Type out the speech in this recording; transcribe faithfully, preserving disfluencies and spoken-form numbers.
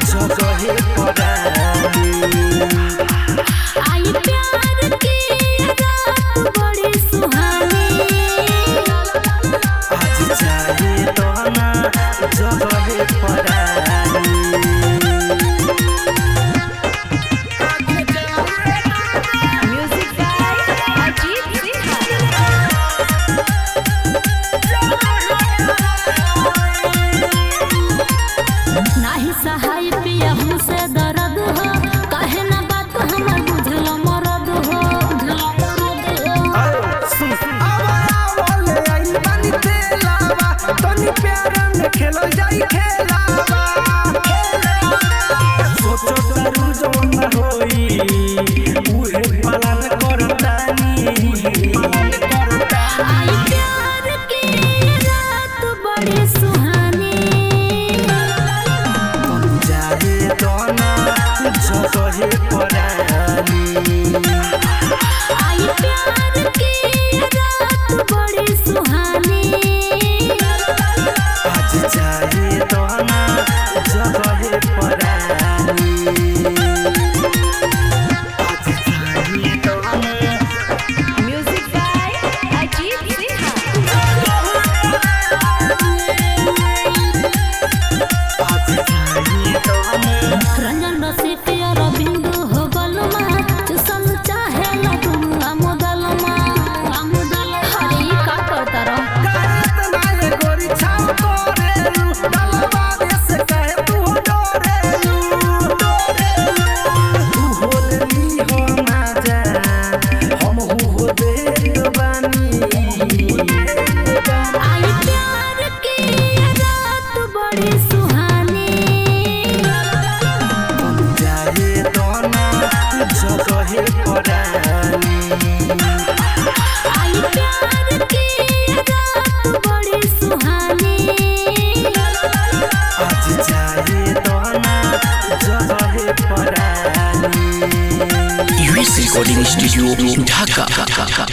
जगहे परानी। आई प्यार की रात बड़ी सुहानी, आज चाहे तो ना जगहे परानी। Music by Ajit Singh. नाही सहाय पिया हमसे दर्द हो, काहे ना बात हमर बुझल मरद हो। खेलो जाई खेलावा सोचो तारू जवन होई उहे पालन करतानी। आई प्यार की रात बड़ी सुहानी, तुम जाए तो ना जगहे परानी। आई प्यार की रात बड़ी सुहानी, आज चाहे तो ना जगहे परानी। आज चाहे तो ना म्यूजिक बाय अजीत सिंह। आज चाहे तो ना रंजन रसिक रविंदु हो बलमा, चुसल चाहे लटुंगा मुदलमा। हरी का करता रहो करत नाये गोरी छाव तोरेलू, डलवा से कहे तू डोरेलू डोरेलू। तू होलली हो ना जा हम हो देत बानी। आई प्यार की रात बड़ी सुहानी, तुम जाए तो ना जगहे परानी। आई प्यार की रात बड़ी सुहानी, आज चाहे तो ना जगहे परानी। यूएस रिकॉर्डिंग स्टूडियो ढाका।